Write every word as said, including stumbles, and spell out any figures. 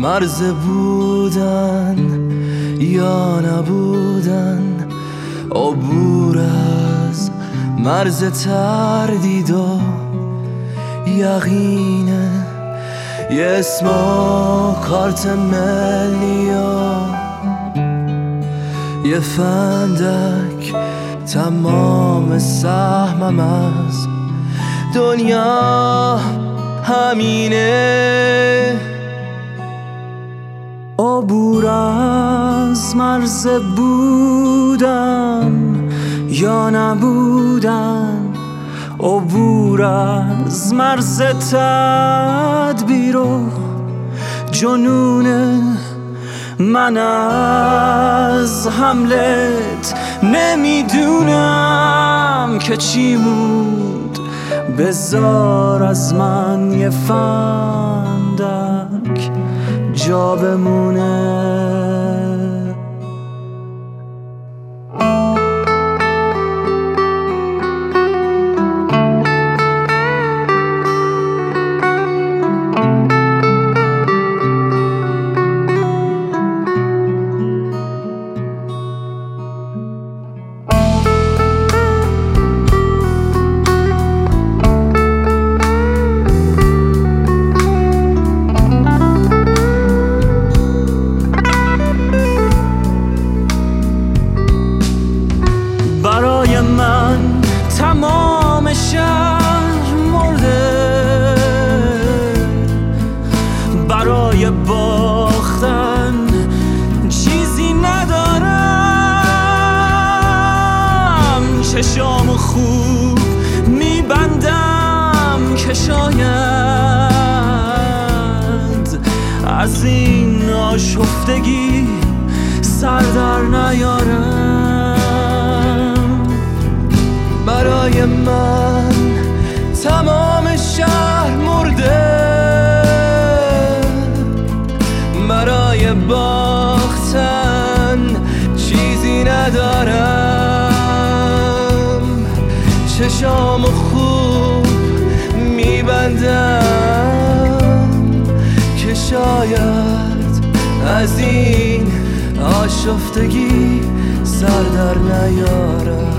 مرز بودن یا نبودن، عبور از مرز تردید و یقینه، یه اسم و کارت ملی و یه فندک تمام سهمم از دنیا همینه. عبور از مرز بودن یا نبودن، عبور از مرز تدبیر و جنونه. من از حملت نمیدونم که چی بود، بذار از من یه فندک جا بمونه. برای من تمام شهر مرده، برای باختن چیزی ندارم. چشامو خوب میبندم که شاید از این آشفتگی سر در نیارم. برای من تمام شهر مرده، برای باختن چیزی ندارم. چشامو خوب میبندم که شاید از این آشفتگی سر در نیارم.